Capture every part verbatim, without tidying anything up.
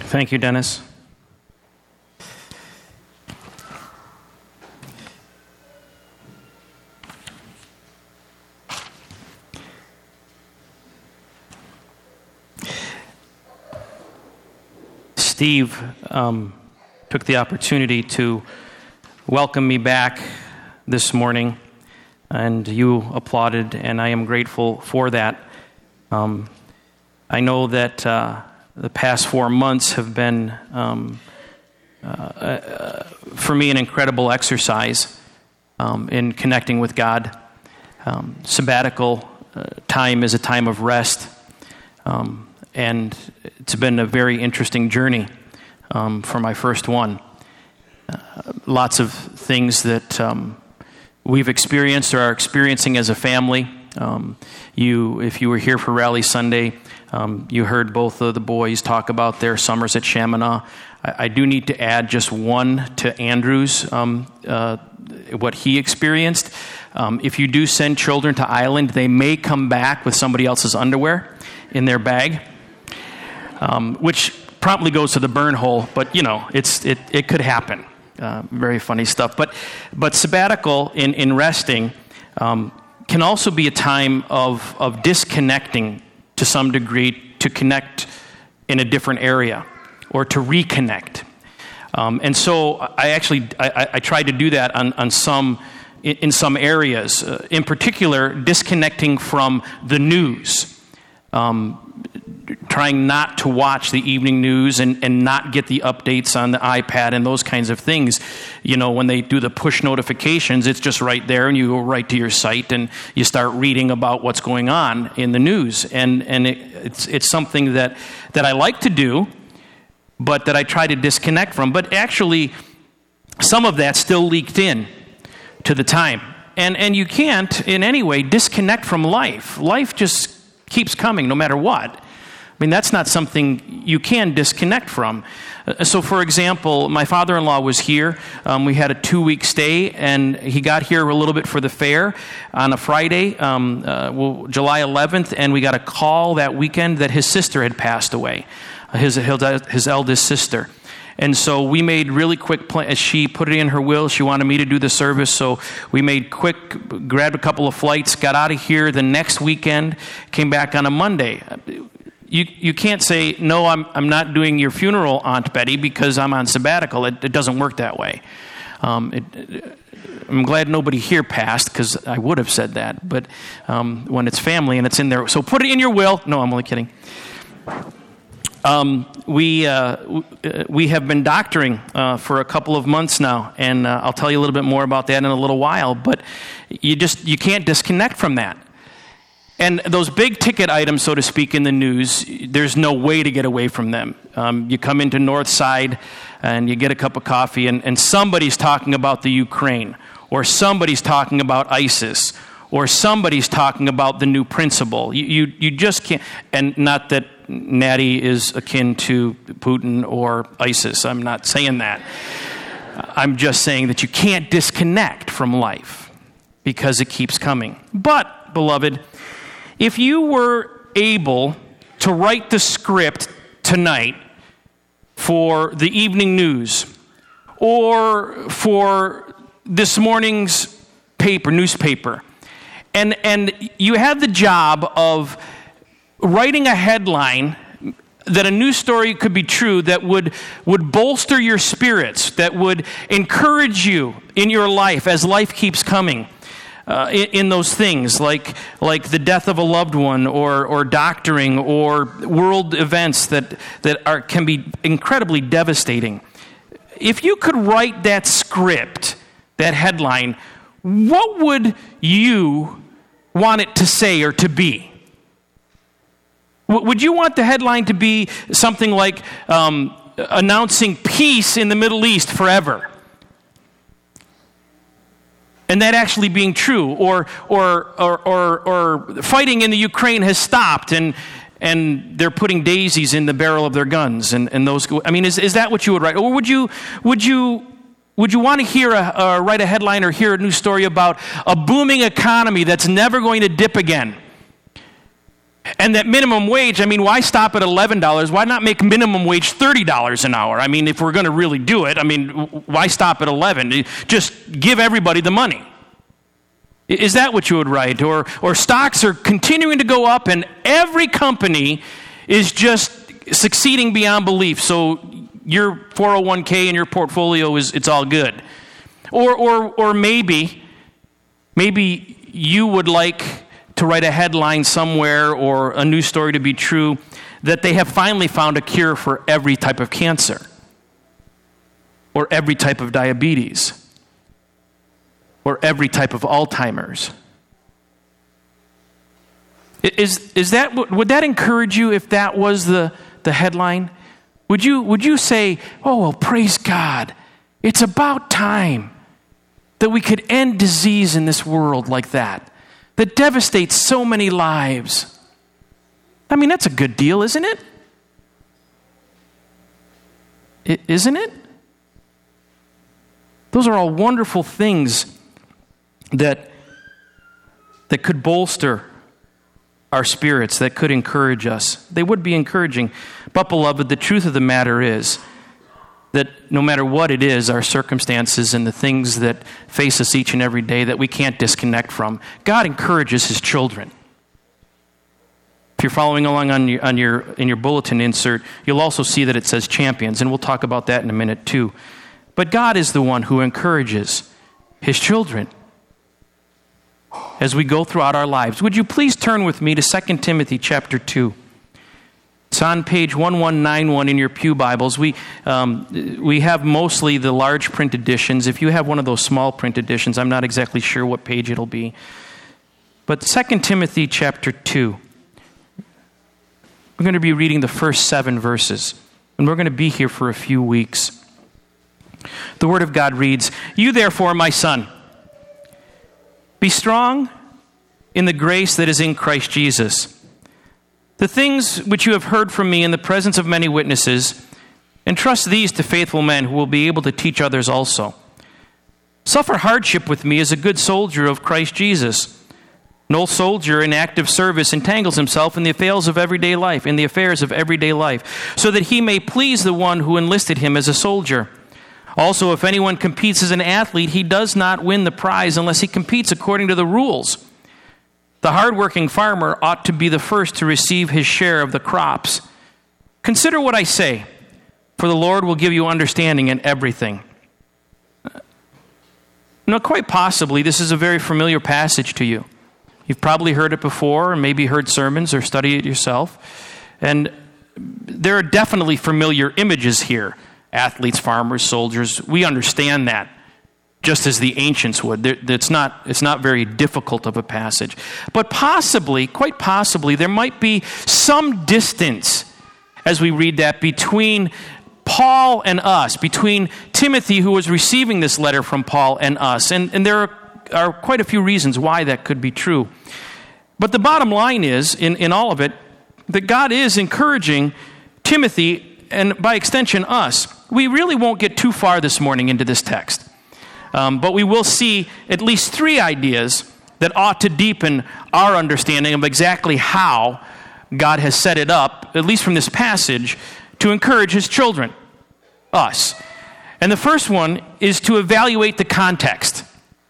Thank you, Dennis. Steve um, took the opportunity to welcome me back this morning, and you applauded, and I am grateful for that. Um, I know that uh, the past four months have been, um, uh, uh, for me, an incredible exercise um, in connecting with God. Um, sabbatical uh, time is a time of rest. Um, And it's been a very interesting journey um, for my first one. Uh, lots of things that um, we've experienced or are experiencing as a family. Um, you, if you were here for Rally Sunday, um, you heard both of the boys talk about their summers at Chaminade. I, I do need to add just one to Andrew's, um, uh, what he experienced. Um, if you do send children to Island, they may come back with somebody else's underwear in their bag. Um, which promptly goes to the burn hole, but you know, it's it, it could happen. Uh, very funny stuff. But but sabbatical in, in resting um, can also be a time of, of disconnecting to some degree, to connect in a different area or to reconnect. Um, and so I actually I, I tried to do that on, on some in, in some areas. Uh, in particular, disconnecting from the news. Um, trying not to watch the evening news and, and not get the updates on the iPad and those kinds of things. You know, when they do the push notifications, it's just right there, and you go right to your site and you start reading about what's going on in the news. And and it, it's it's something that, that I like to do, but that I try to disconnect from. But actually, some of that still leaked in to the time. And and you can't, in any way, disconnect from life. Life just keeps coming no matter what. I mean, that's not something you can disconnect from. Uh, so, for example, my father-in-law was here. Um, we had a two-week stay, and he got here a little bit for the fair on a Friday, um, uh, well, July eleventh, and we got a call that weekend that his sister had passed away, uh, his, his eldest sister. And so we made really quick plans. She put it in her will. She wanted me to do the service. So we made quick, grabbed a couple of flights, got out of here the next weekend, came back on a Monday. You you can't say, no, I'm I'm not doing your funeral, Aunt Betty, because I'm on sabbatical. It, it doesn't work that way. Um, it, it, I'm glad nobody here passed, because I would have said that. But um, when it's family and it's in there, so put it in your will. No, I'm only kidding. Um, we uh, we have been doctoring uh, for a couple of months now, and uh, I'll tell you a little bit more about that in a little while. But you just you can't disconnect from that. And those big ticket items, so to speak, in the news, there's no way to get away from them. Um, you come into Northside and you get a cup of coffee, and, and somebody's talking about the Ukraine, or somebody's talking about ISIS, or somebody's talking about the new principle. You, you, you just can't, and not that Natty is akin to Putin or ISIS. I'm not saying that. I'm just saying that you can't disconnect from life because it keeps coming. But, beloved, if you were able to write the script tonight for the evening news or for this morning's paper, newspaper, and and you had the job of writing a headline that a news story could be true, that would, would bolster your spirits, that would encourage you in your life as life keeps coming. Uh, in, in those things, like like the death of a loved one, or or doctoring, or world events that that are can be incredibly devastating. If you could write that script, that headline, what would you want it to say or to be? W- would you want the headline to be something like um, announcing peace in the Middle East forever? And that actually being true, or or or or, or fighting in the Ukraine has stopped, and and they're putting daisies in the barrel of their guns, and, and those. I mean, is is that what you would write, or would you would you would you want to hear a uh, write a headline or hear a news story about a booming economy that's never going to dip again, And that minimum wage, I mean, why stop at eleven dollars? Why not make minimum wage thirty dollars an hour? I mean, if we're going to really do it, I mean, why stop at eleven? Just give everybody the money. Is that what you would write? Or, or stocks are continuing to go up and every company is just succeeding beyond belief. So your four oh one k and your portfolio, is it's all good. Or, or, or maybe, maybe you would like to write a headline somewhere or a news story to be true that they have finally found a cure for every type of cancer or every type of diabetes or every type of Alzheimer's. Is, is that, would that encourage you if that was the, the headline? Would you, would you say, oh, well, praise God, it's about time that we could end disease in this world like that, that devastates so many lives? I mean, that's a good deal, isn't it? I, isn't it? Those are all wonderful things that, that could bolster our spirits, that could encourage us. They would be encouraging. But, beloved, the truth of the matter is that no matter what it is, our circumstances and the things that face us each and every day that we can't disconnect from, God encourages His children. If you're following along on your, on your, in your bulletin insert, you'll also see that it says champions, and we'll talk about that in a minute too. But God is the one who encourages His children as we go throughout our lives. Would you please turn with me to Second Timothy chapter two. It's on page eleven ninety-one in your pew Bibles. We um, we have mostly the large print editions. If you have one of those small print editions, I'm not exactly sure what page it'll be. But Second Timothy chapter two. We're going to be reading the first seven verses. And we're going to be here for a few weeks. The Word of God reads, "You therefore, my son, be strong in the grace that is in Christ Jesus. The things which you have heard from me in the presence of many witnesses, entrust these to faithful men who will be able to teach others also. Suffer hardship with me as a good soldier of Christ Jesus. No soldier in active service entangles himself in the affairs of everyday life, in the affairs of everyday life, so that he may please the one who enlisted him as a soldier. Also, if anyone competes as an athlete, he does not win the prize unless he competes according to the rules. The hardworking farmer ought to be the first to receive his share of the crops. Consider what I say, for the Lord will give you understanding in everything." Now, quite possibly, this is a very familiar passage to you. You've probably heard it before, or maybe heard sermons or studied it yourself. And there are definitely familiar images here. Athletes, farmers, soldiers, we understand that, just as the ancients would. It's not, it's not very difficult of a passage. But possibly, quite possibly, there might be some distance as we read that between Paul and us, between Timothy, who was receiving this letter from Paul, and us. And, and there are, are quite a few reasons why that could be true. But the bottom line is, in, in all of it, that God is encouraging Timothy, and by extension us. We really won't get too far this morning into this text. Um, but we will see at least three ideas that ought to deepen our understanding of exactly how God has set it up, at least from this passage, to encourage His children, us. And the first one is to evaluate the context.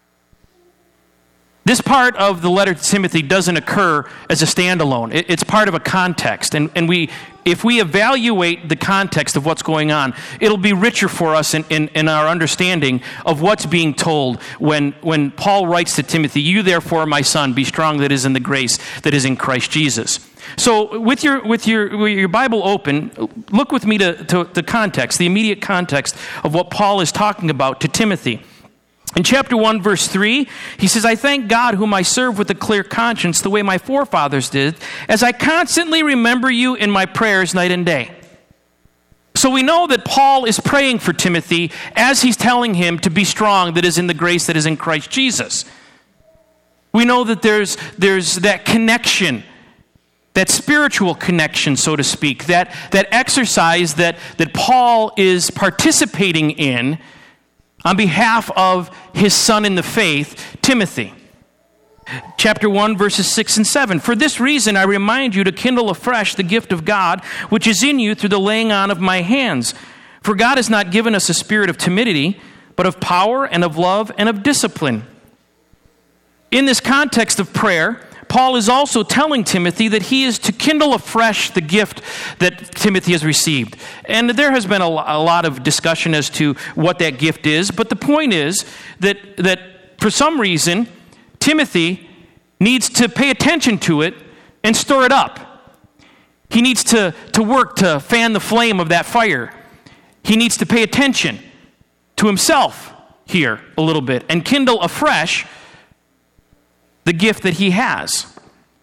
This part of the letter to Timothy doesn't occur as a standalone. It, it's part of a context. And, and we, if we evaluate the context of what's going on, it'll be richer for us in, in, in our understanding of what's being told when, when Paul writes to Timothy, "You therefore, my son, be strong that is in the grace that is in Christ Jesus." So with your, with your, with your Bible open, look with me to, to the context, the immediate context of what Paul is talking about to Timothy. In chapter one, verse three, he says, "I thank God whom I serve with a clear conscience, the way my forefathers did, as I constantly remember you in my prayers night and day." So we know that Paul is praying for Timothy as he's telling him to be strong that is in the grace that is in Christ Jesus. We know that there's, there's that connection, that spiritual connection, so to speak, that, that exercise that, that Paul is participating in on behalf of his son in the faith, Timothy. Chapter one, verses six and seven. For this reason I remind you to kindle afresh the gift of God, which is in you through the laying on of my hands. For God has not given us a spirit of timidity, but of power and of love and of discipline. In this context of prayer, Paul is also telling Timothy that he is to kindle afresh the gift that Timothy has received. And there has been a lot of discussion as to what that gift is, but the point is that, that for some reason, Timothy needs to pay attention to it and stir it up. He needs to, to work to fan the flame of that fire. He needs to pay attention to himself here a little bit and kindle afresh the gift that he has.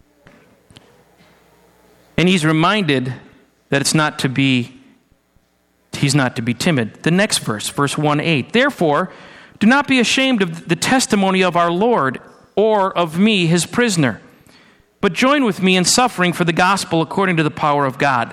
And he's reminded that it's not to be, he's not to be timid. The next verse, verse one eight. Therefore, do not be ashamed of the testimony of our Lord or of me, his prisoner, but join with me in suffering for the gospel according to the power of God.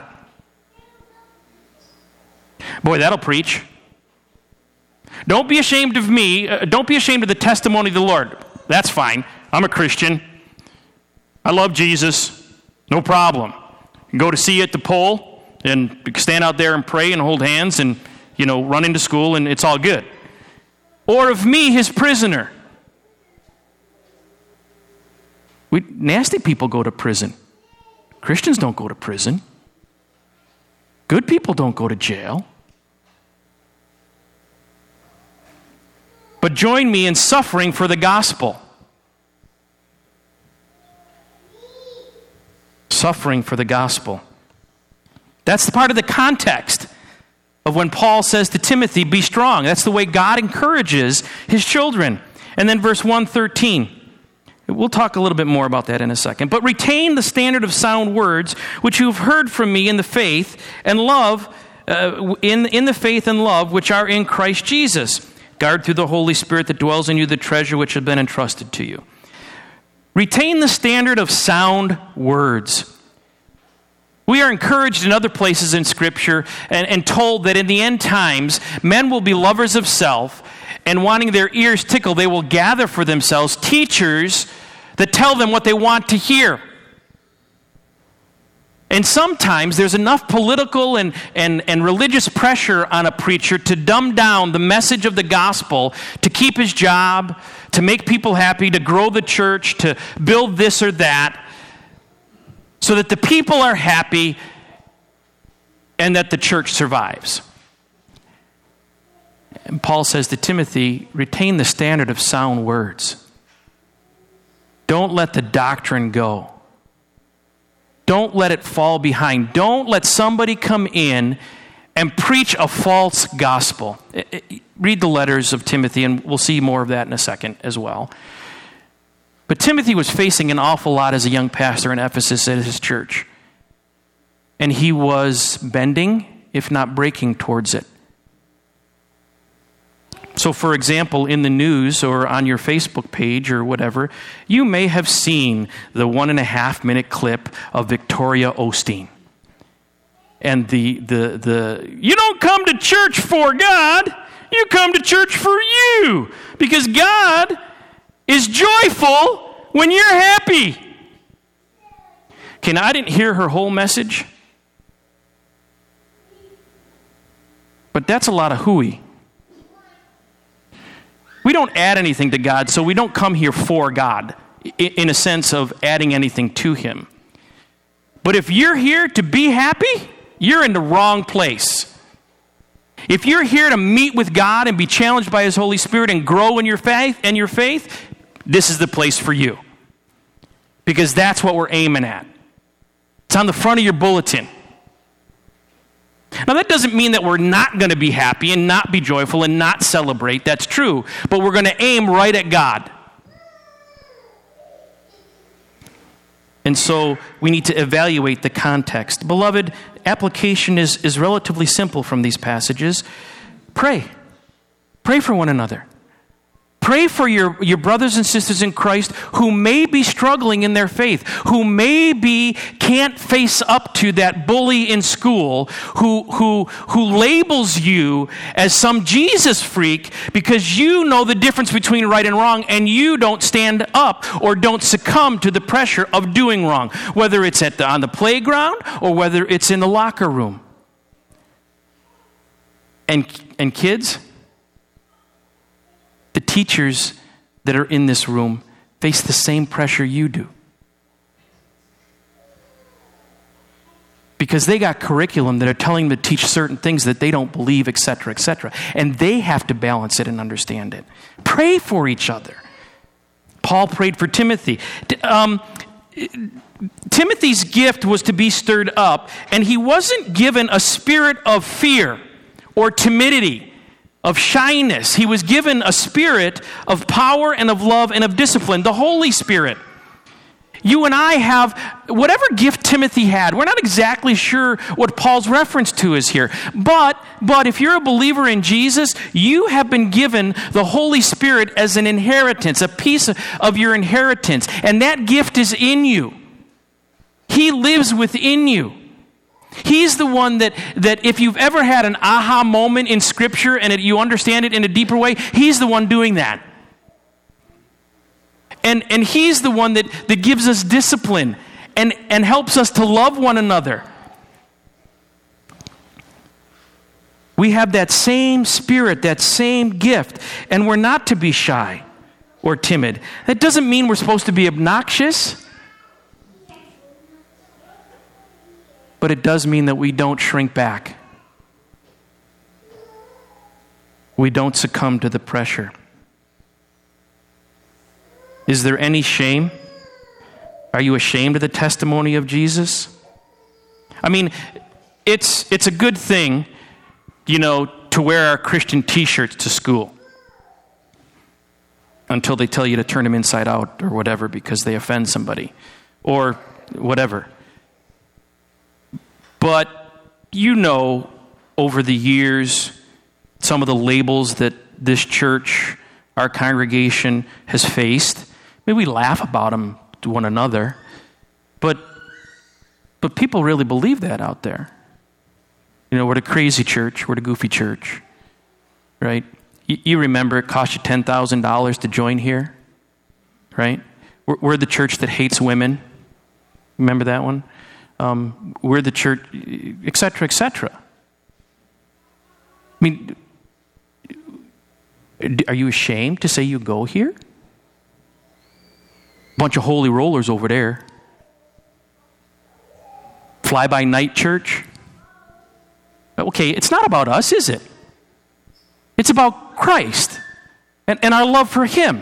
Boy, that'll preach. Don't be ashamed of me. Uh, don't be ashamed of the testimony of the Lord. That's fine. I'm a Christian. I love Jesus. No problem. You can go to see you at the pole and stand out there and pray and hold hands and, you know, run into school and it's all good. Or of me, his prisoner. We, nasty people go to prison. Christians don't go to prison. Good people don't go to jail. But join me in suffering for the gospel. Suffering for the gospel. That's the part of the context of when Paul says to Timothy, be strong. That's the way God encourages his children. And then verse one thirteen. We'll talk a little bit more about that in a second. But retain the standard of sound words, which you've heard from me in the faith and love, uh, in, in the faith and love which are in Christ Jesus. Guard through the Holy Spirit that dwells in you the treasure which has been entrusted to you. Retain the standard of sound words. We are encouraged in other places in Scripture and, and told that in the end times, men will be lovers of self, and wanting their ears tickled, they will gather for themselves teachers that tell them what they want to hear. And sometimes there's enough political and, and, and religious pressure on a preacher to dumb down the message of the gospel, to keep his job, to make people happy, to grow the church, to build this or that, so that the people are happy and that the church survives. And Paul says to Timothy, retain the standard of sound words. Don't let the doctrine go. Don't let it fall behind. Don't let somebody come in and preach a false gospel. Read the letters of Timothy, and we'll see more of that in a second as well. But Timothy was facing an awful lot as a young pastor in Ephesus at his church. And he was bending, if not breaking, towards it. So, for example, in the news or on your Facebook page or whatever, you may have seen the one and a half minute clip of Victoria Osteen. And the, the, the, you don't come to church for God, you come to church for you. Because God is joyful when you're happy. Okay, now I didn't hear her whole message. But that's a lot of hooey. We don't add anything to God, so we don't come here for God, in a sense of adding anything to Him. But if you're here to be happy, you're in the wrong place. If you're here to meet with God and be challenged by His Holy Spirit and grow in your faith, and your faith, this is the place for you. Because that's what we're aiming at. It's on the front of your bulletin. Now, that doesn't mean that we're not going to be happy and not be joyful and not celebrate. That's true. But we're going to aim right at God. And so we need to evaluate the context. Beloved, application is, is relatively simple from these passages. Pray. Pray for one another. Pray for your, your brothers and sisters in Christ who may be struggling in their faith, who maybe can't face up to that bully in school who, who, who labels you as some Jesus freak because you know the difference between right and wrong and you don't stand up or don't succumb to the pressure of doing wrong, whether it's at the, on the playground or whether it's in the locker room. And, and kids, the teachers that are in this room face the same pressure you do. Because they got curriculum that are telling them to teach certain things that they don't believe, et cetera, et cetera. And they have to balance it and understand it. Pray for each other. Paul prayed for Timothy. Um, Timothy's gift was to be stirred up, and he wasn't given a spirit of fear or timidity, of shyness. He was given a spirit of power and of love and of discipline, the Holy Spirit. You and I have, whatever gift Timothy had, we're not exactly sure what Paul's reference to is here. But, but if you're a believer in Jesus, you have been given the Holy Spirit as an inheritance, a piece of your inheritance. And that gift is in you. He lives within you. He's the one that, that if you've ever had an aha moment in Scripture and it, you understand it in a deeper way, he's the one doing that. And, and he's the one that, that gives us discipline and, and helps us to love one another. We have that same spirit, that same gift, and we're not to be shy or timid. That doesn't mean we're supposed to be obnoxious. But it does mean that we don't shrink back. We don't succumb to the pressure. Is there any shame? Are you ashamed of the testimony of Jesus? I mean, it's it's a good thing, you know, to wear our Christian t-shirts to school until they tell you to turn them inside out or whatever because they offend somebody or whatever. But you know, over the years, some of the labels that this church, our congregation, has faced. I mean, we laugh about them to one another, but but people really believe that out there. You know, we're the crazy church, we're the goofy church, right? You, you remember it cost you ten thousand dollars to join here, right? We're, we're the church that hates women. Remember that one? Um, we're the church, et cetera, et cetera. I mean, are you ashamed to say you go here? Bunch of holy rollers over there. Fly-by-night church. Okay, it's not about us, is it? It's about Christ and, and our love for Him.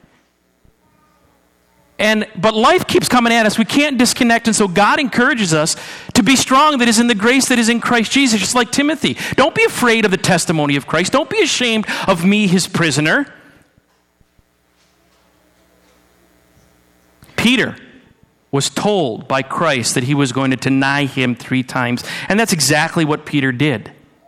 And but life keeps coming at us. We can't disconnect, and so God encourages us to be strong that is in the grace that is in Christ Jesus, just like Timothy. Don't be afraid of the testimony of Christ. Don't be ashamed of me, His prisoner. Peter was told by Christ that he was going to deny Him three times, and that's exactly what Peter did.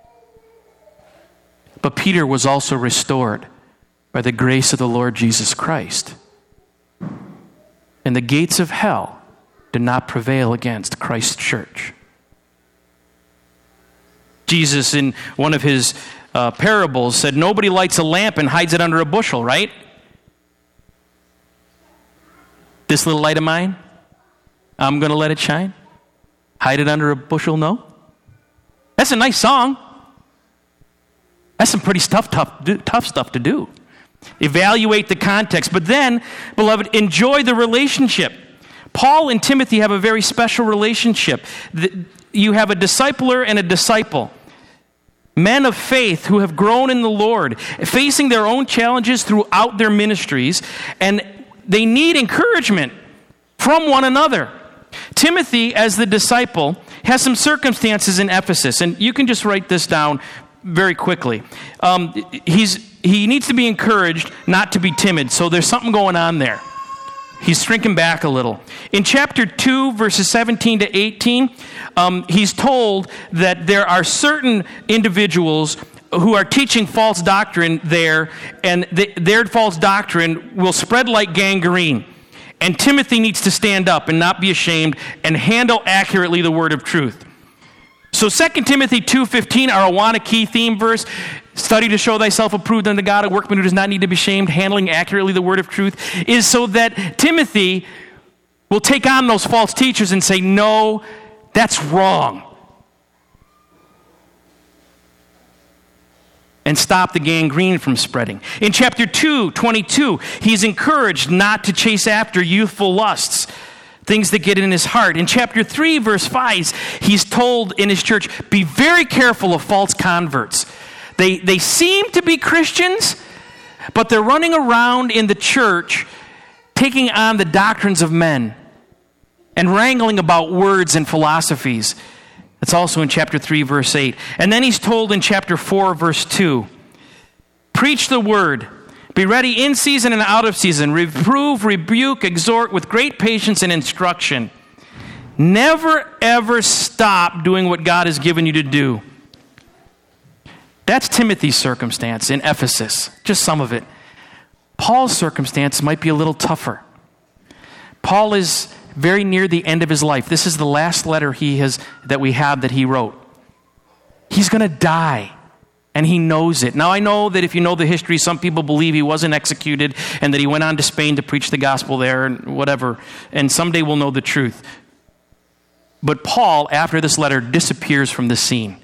But Peter was also restored by the grace of the Lord Jesus Christ. And the gates of hell did not prevail against Christ's church. Jesus, in one of his uh, parables, said, nobody lights a lamp and hides it under a bushel, right? This little light of mine, I'm going to let it shine. Hide it under a bushel, no? That's a nice song. That's some pretty tough, tough, tough stuff to do. Evaluate the context. But then, beloved, enjoy the relationship. Paul and Timothy have a very special relationship. You have a discipler and a disciple. Men of faith who have grown in the Lord, facing their own challenges throughout their ministries, and they need encouragement from one another. Timothy, as the disciple, has some circumstances in Ephesus, and you can just write this down very quickly. Um, he's he needs to be encouraged not to be timid, so there's something going on there. He's shrinking back a little. In chapter two, verses seventeen to eighteen, um, he's told that there are certain individuals who are teaching false doctrine there, and th- their false doctrine will spread like gangrene. And Timothy needs to stand up and not be ashamed and handle accurately the word of truth. So Second Timothy two fifteen, our Awana key theme verse, study to show thyself approved unto God, a workman who does not need to be ashamed, handling accurately the word of truth, is so that Timothy will take on those false teachers and say, no, that's wrong. And stop the gangrene from spreading. In chapter two twenty-two, he's encouraged not to chase after youthful lusts, things that get in his heart. In chapter three, verse five, he's told in his church, be very careful of false converts. They, they seem to be Christians, but they're running around in the church taking on the doctrines of men and wrangling about words and philosophies. It's also in chapter three, verse eight. And then he's told in chapter four, verse two, preach the word. Be ready in season and out of season. Reprove, rebuke, exhort with great patience and instruction. Never, ever stop doing what God has given you to do. That's Timothy's circumstance in Ephesus. Just some of it. Paul's circumstance might be a little tougher. Paul is very near the end of his life. This is the last letter he has that we have that he wrote. He's going to die, and he knows it. Now, I know that if you know the history, some people believe he wasn't executed and that he went on to Spain to preach the gospel there and whatever, and someday we'll know the truth. But Paul, after this letter, disappears from the scene.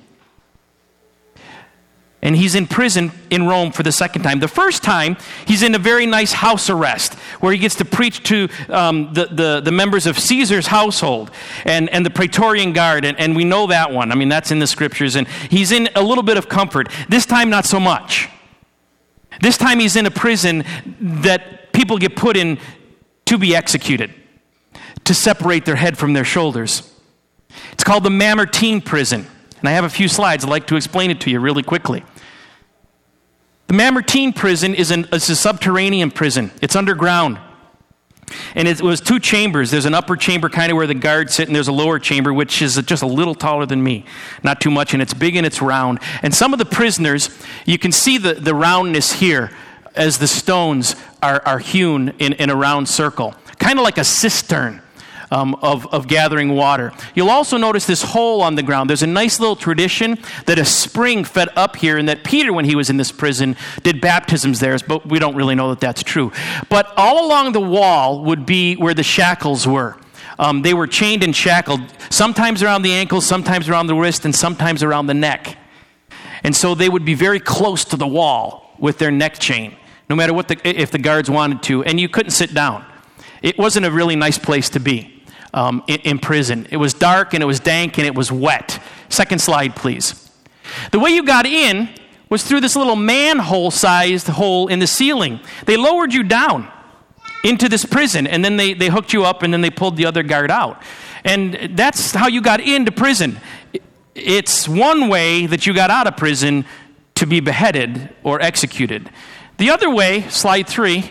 And he's in prison in Rome for the second time. The first time, he's in a very nice house arrest where he gets to preach to um, the, the, the members of Caesar's household and, and the Praetorian Guard. And, and we know that one. I mean, that's in the scriptures. And he's in a little bit of comfort. This time, not so much. This time, he's in a prison that people get put in to be executed, to separate their head from their shoulders. It's called the Mamertine prison. And I have a few slides. I'd like to explain it to you really quickly. The Mamertine prison is, an, is a subterranean prison. It's underground. And it was two chambers. There's an upper chamber kind of where the guards sit, and there's a lower chamber, which is just a little taller than me. Not too much, and it's big and it's round. And some of the prisoners, you can see the, the roundness here as the stones are, are hewn in, in a round circle. Kind of like a cistern. Um, of, of gathering water. You'll also notice this hole on the ground. There's a nice little tradition that a spring fed up here, and that Peter, when he was in this prison, did baptisms there, but we don't really know that that's true. But all along the wall would be where the shackles were. Um, they were chained and shackled, sometimes around the ankles, sometimes around the wrist, and sometimes around the neck. And so they would be very close to the wall with their neck chain, no matter what the, if the guards wanted to, and you couldn't sit down. It wasn't a really nice place to be. Um, in, in prison. It was dark and it was dank and it was wet. Second slide, please. The way you got in was through this little manhole-sized hole in the ceiling. They lowered you down into this prison, and then they, they hooked you up, and then they pulled the other guard out. And that's how you got into prison. It's one way that you got out of prison to be beheaded or executed. The other way, slide three,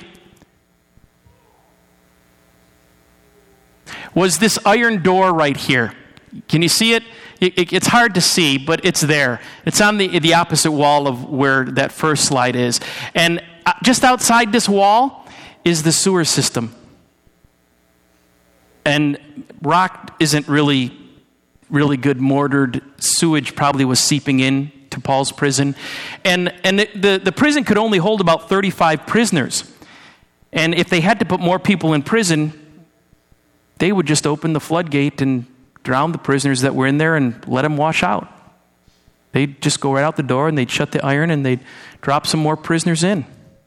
was this iron door right here. Can you see it? it, it it's hard to see, but it's there. It's on the, the opposite wall of where that first slide is. And just outside this wall is the sewer system. And rock isn't really, really good mortared. Sewage probably was seeping in to Paul's prison. And, and the, the, the prison could only hold about thirty-five prisoners. And if they had to put more people in prison, they would just open the floodgate and drown the prisoners that were in there and let them wash out. They'd just go right out the door and they'd shut the iron and they'd drop some more prisoners in.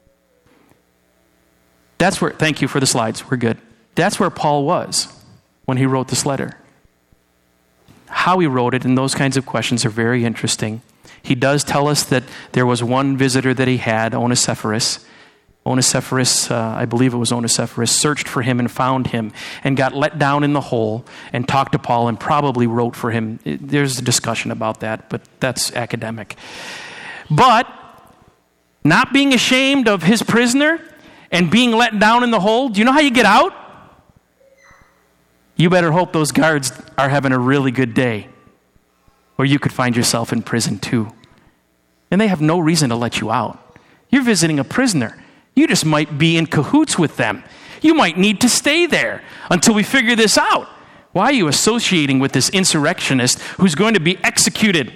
That's where, thank you for the slides, we're good. That's where Paul was when he wrote this letter. How he wrote it and those kinds of questions are very interesting. He does tell us that there was one visitor that he had, Onesiphorus. Onesiphorus, uh, I believe it was Onesiphorus, searched for him and found him and got let down in the hole and talked to Paul and probably wrote for him. It, there's a discussion about that, but that's academic. But not being ashamed of his prisoner and being let down in the hole, do you know how you get out? You better hope those guards are having a really good day, or you could find yourself in prison too. And they have no reason to let you out. You're visiting a prisoner. You just might be in cahoots with them. You might need to stay there until we figure this out. Why are you associating with this insurrectionist who's going to be executed?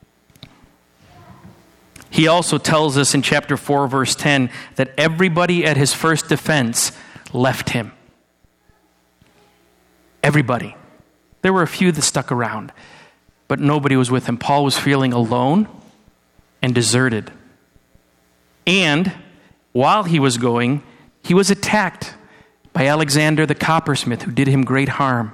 He also tells us in chapter four, verse ten, that everybody at his first defense left him. Everybody. There were a few that stuck around, but nobody was with him. Paul was feeling alone and deserted. And while he was going, he was attacked by Alexander the coppersmith, who did him great harm.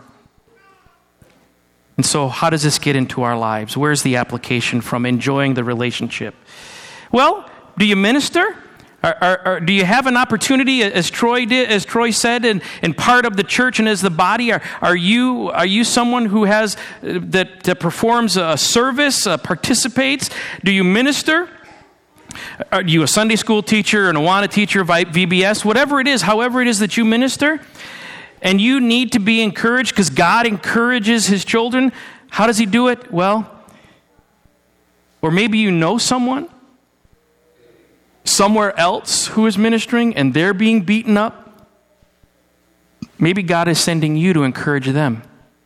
And so how does this get into our lives? Where's the application from enjoying the relationship? Well, do you minister? Are, are, are, do you have an opportunity, as Troy did, as Troy said, and, and part of the church and as the body? Are, are you are you someone who has uh, that, that performs a service, uh, participates? Do you minister? Are you a Sunday school teacher, an Awana teacher, V B S, whatever it is, however it is that you minister? And you need to be encouraged because God encourages his children. How does he do it? Well, or maybe you know someone somewhere else who is ministering and they're being beaten up. Maybe God is sending you to encourage them.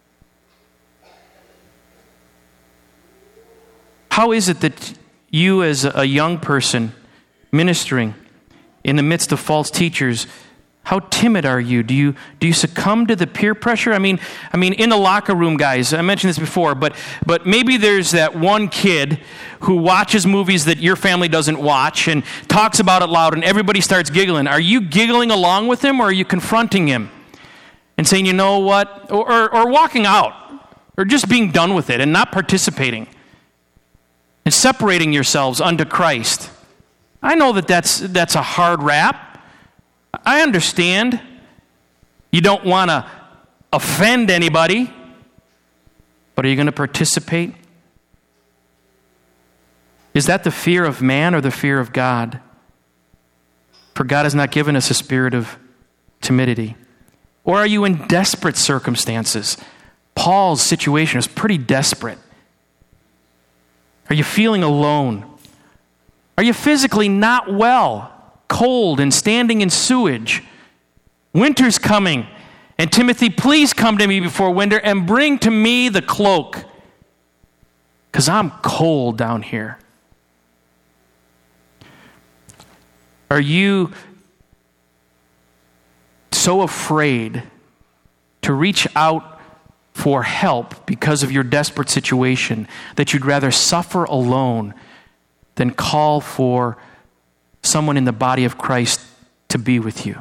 How is it that you as a young person ministering in the midst of false teachers, how timid are you? Do you do you succumb to the peer pressure? I mean, I mean, in the locker room, guys, I mentioned this before, but but maybe there's that one kid who watches movies that your family doesn't watch and talks about it loud and everybody starts giggling. Are you giggling along with him or are you confronting him and saying, you know what, or, or, or walking out or just being done with it and not participating and separating yourselves unto Christ? I know that that's, that's a hard rap. I understand you don't want to offend anybody, but are you going to participate? Is that the fear of man or the fear of God? For God has not given us a spirit of timidity. Or are you in desperate circumstances? Paul's situation is pretty desperate. Are you feeling alone? Are you physically not well? Cold and standing in sewage. Winter's coming. And Timothy, please come to me before winter and bring to me the cloak. Because I'm cold down here. Are you so afraid to reach out for help because of your desperate situation that you'd rather suffer alone than call for someone in the body of Christ to be with you?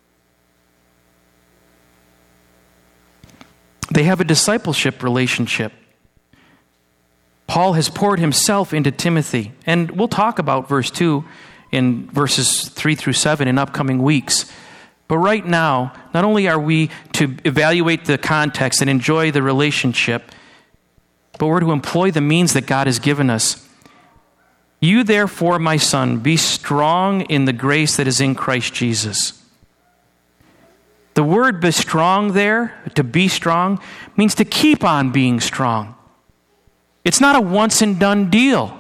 They have a discipleship relationship. Paul has poured himself into Timothy, and we'll talk about verse two in verses three through seven in upcoming weeks. But right now, not only are we to evaluate the context and enjoy the relationship, but we're to employ the means that God has given us. You therefore, my son, be strong in the grace that is in Christ Jesus. The word be strong there, to be strong, means to keep on being strong. It's not a once and done deal.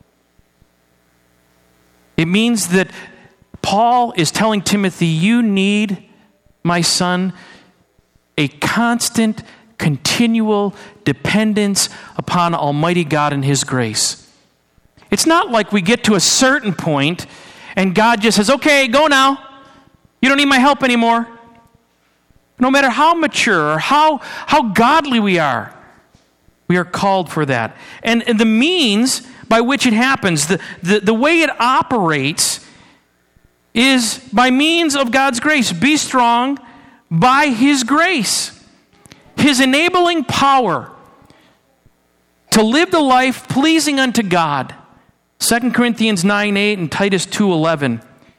It means that Paul is telling Timothy, you need, my son, a constant, continual dependence upon Almighty God and his grace. It's not like we get to a certain point and God just says, okay, go now. You don't need my help anymore. No matter how mature or how, how godly we are, we are called for that. And, and the means by which it happens, the, the, the way it operates is by means of God's grace. Be strong by his grace. His enabling power to live the life pleasing unto God. Second Corinthians nine eight and Titus two eleven.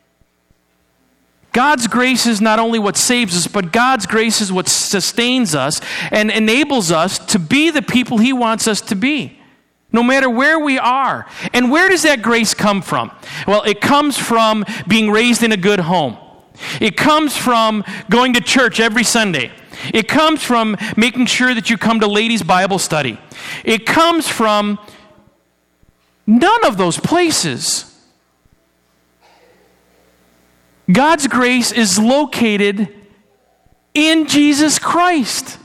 God's grace is not only what saves us, but God's grace is what sustains us and enables us to be the people he wants us to be, no matter where we are. And where does that grace come from? Well, it comes from being raised in a good home. It comes from going to church every Sunday. It comes from making sure that you come to ladies' Bible study. It comes from None of those places. God's grace is located in Jesus Christ.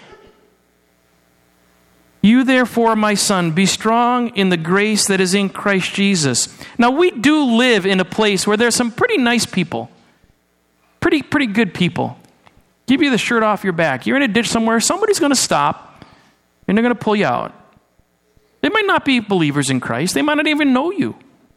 You therefore, my son, be strong in the grace that is in Christ Jesus. Now, we do live in a place where there's some pretty nice people. Pretty, pretty good people. Give you the shirt off your back. You're in a ditch somewhere, somebody's going to stop, and they're going to pull you out. They might not be believers in Christ. They might not even know you.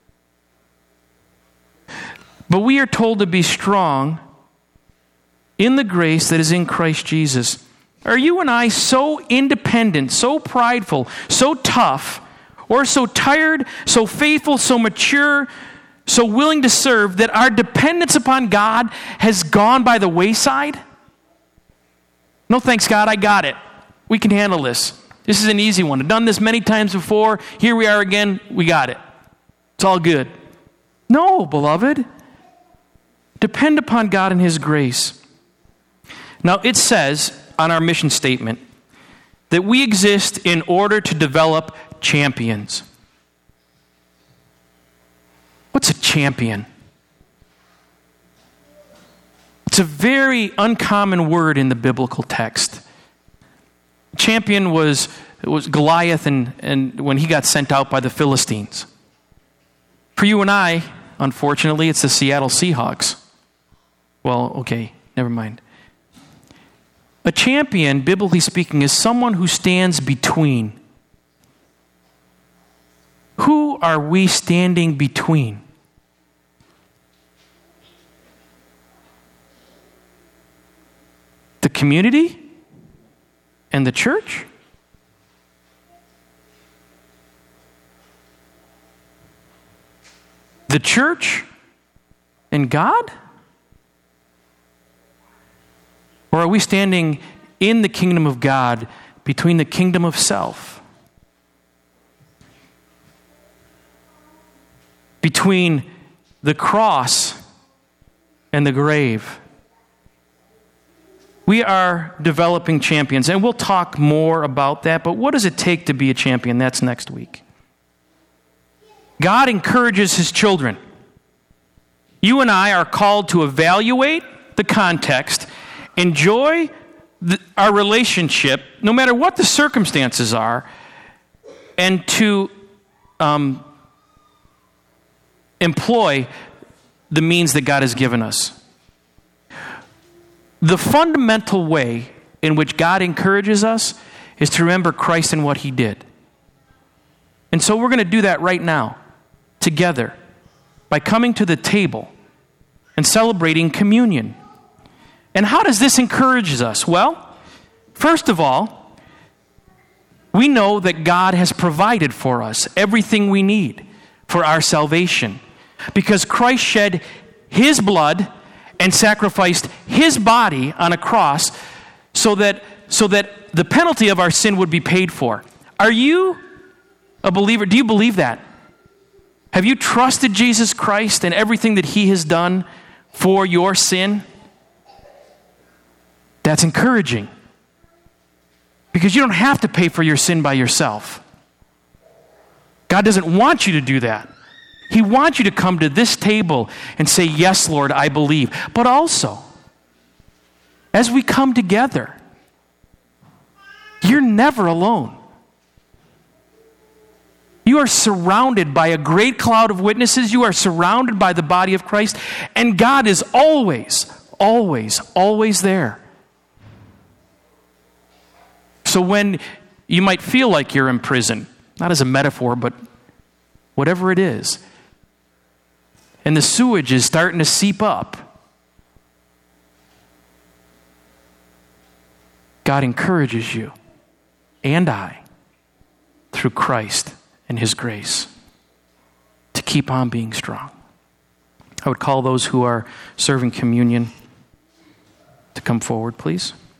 But we are told to be strong in the grace that is in Christ Jesus. Are you and I so independent, so prideful, so tough, or so tired, so faithful, so mature, so willing to serve that our dependence upon God has gone by the wayside? No thanks, God, I got it. We can handle this. This is an easy one. I've done this many times before. Here we are again. We got it. It's all good. No, beloved. Depend upon God and His grace. Now, it says on our mission statement that we exist in order to develop champions. What's a champion? It's a very uncommon word in the biblical text. Champion was, was Goliath and, and when he got sent out by the Philistines. For you and I, unfortunately, it's the Seattle Seahawks. Well, okay, never mind. A champion, biblically speaking, is someone who stands between. Who are we standing between? The community and the church? The church and God? Or are we standing in the kingdom of God between the kingdom of self? Between the cross and the grave? We are developing champions, and we'll talk more about that, but what does it take to be a champion? That's next week. God encourages His children. You and I are called to evaluate the context, enjoy the, our relationship, no matter what the circumstances are, and to um, employ the means that God has given us. The fundamental way in which God encourages us is to remember Christ and what He did. And so we're going to do that right now, together, by coming to the table and celebrating communion. And how does this encourage us? Well, first of all, we know that God has provided for us everything we need for our salvation, because Christ shed His blood and sacrificed His body on a cross so that, so that the penalty of our sin would be paid for. Are you a believer? Do you believe that? Have you trusted Jesus Christ and everything that He has done for your sin? That's encouraging, because you don't have to pay for your sin by yourself. God doesn't want you to do that. He wants you to come to this table and say, yes, Lord, I believe. But also, as we come together, you're never alone. You are surrounded by a great cloud of witnesses. You are surrounded by the body of Christ. And God is always, always, always there. So when you might feel like you're in prison, not as a metaphor, but whatever it is, and the sewage is starting to seep up, God encourages you and I through Christ and His grace to keep on being strong. I would call those who are serving communion to come forward, please.